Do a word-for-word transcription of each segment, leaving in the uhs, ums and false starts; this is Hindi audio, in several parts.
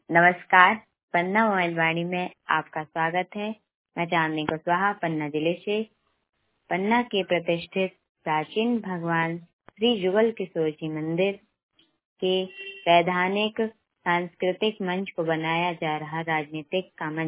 नमस्कार, पन्ना मोबाइल वाणी में आपका स्वागत है। मैं चांदनी कुशवाहा पन्ना जिले से। पन्ना के प्रतिष्ठित प्राचीन भगवान श्री जुगल किशोर जी मंदिर के वैधानिक सांस्कृतिक मंच को बनाया जा रहा राजनीतिक का मंच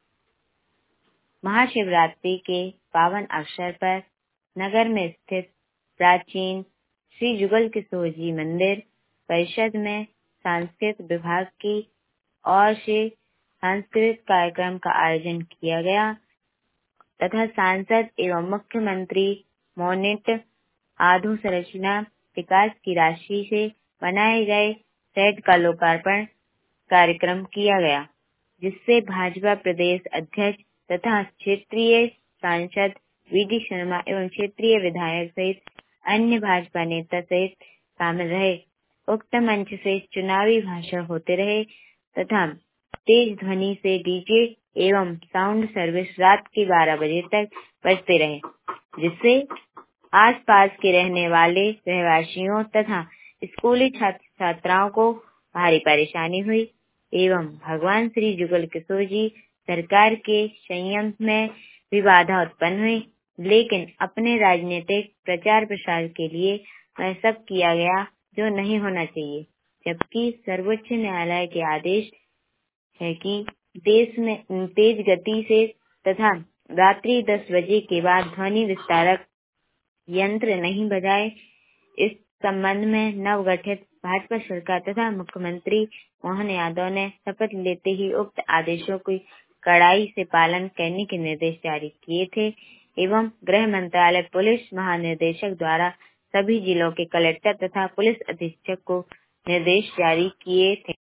महाशिवरात्रि के पावन अवसर पर नगर में स्थित प्राचीन श्री जुगल किशोर जी मंदिर परिषद में सांस्कृतिक विभाग की ओर से सांस्कृतिक कार्यक्रम का आयोजन किया गया तथा सांसद एवं मुख्यमंत्री मोनित आधु संरचना विकास की राशि से बनाए गए सेट का लोकार्पण कार्यक्रम किया गया, जिससे भाजपा प्रदेश अध्यक्ष तथा क्षेत्रीय सांसद वी डी शर्मा एवं क्षेत्रीय विधायक सहित अन्य भाजपा नेता सहित शामिल रहे। उक्त मंच से चुनावी भाषण होते रहे तथा तेज ध्वनि से डीजे एवं साउंड सर्विस रात के बारह बजे तक बजते रहे, जिससे आसपास के रहने वाले रहवासियों तथा स्कूली छात्र छात्राओं को भारी परेशानी हुई एवं भगवान श्री जुगल किशोर जी सरकार के संयम में भी बाधा उत्पन्न हुई। लेकिन अपने राजनीतिक प्रचार प्रसार के लिए वह सब किया गया जो नहीं होना चाहिए, जबकि सर्वोच्च न्यायालय के आदेश है कि देश में तेज गति से तथा रात्रि दस बजे के बाद ध्वनि विस्तारक यंत्र नहीं बजाए। इस संबंध में नवगठित भाजपा सरकार तथा मुख्यमंत्री मोहन यादव ने शपथ लेते ही उक्त आदेशों की कड़ाई से पालन करने के निर्देश जारी किए थे एवं गृह मंत्रालय पुलिस महानिदेशक द्वारा सभी जिलों के कलेक्टर तथा पुलिस अधीक्षक को निर्देश जारी किए थे।